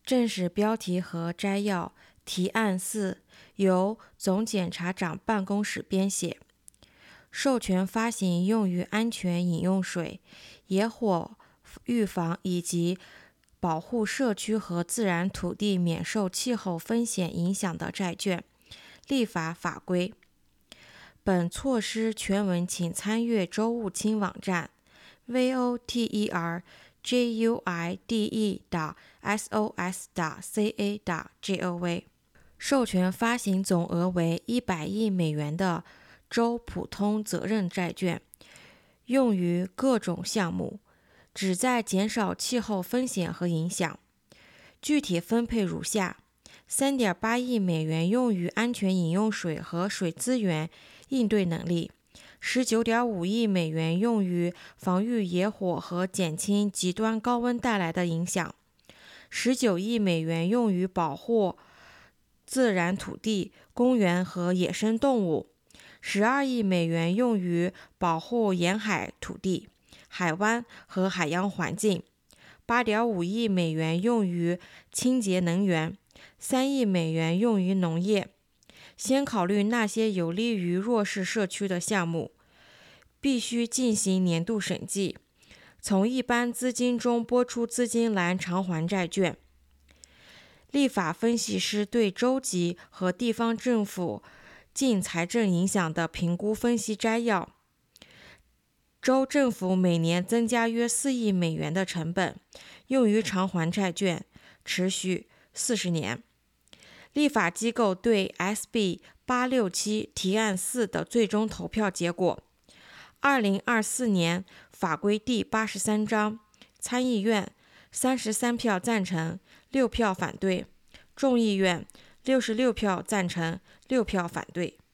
正式标题和摘要：提案4由总检察长办公室编写，授权发行用于安全饮用水、野火预防以及保护社区和自然土地免受气候风险影响的债券。立法法规。本措施全文请参阅周务清网站 voterjuide.sos.ca.gov。授权发行总额为100亿美元的州普通责任债券，用于各种项目，旨在减少气候风险和影响。具体分配如下：3.8亿美元用于安全饮用水和水资源应对能力，19.5亿美元用于防御野火和减轻极端高温带来的影响，19亿美元用于保护自然土地、公园和野生动物，12亿美元用于保护沿海土地、海湾和海洋环境，8.5亿美元用于清洁能源，3亿美元用于农业。先考虑那些有利于弱势社区的项目，必须进行年度审计，从一般资金中拨出资金来偿还债券。立法分析师对州级和地方政府净财政影响的评估分析摘要。州政府每年增加约4亿美元的成本，用于偿还债券，持续40年。立法机构对 SB 867提案4的最终投票结果。2024年法规第83章，参议院33票赞成，6票反对；众议院66票赞成，6票反对。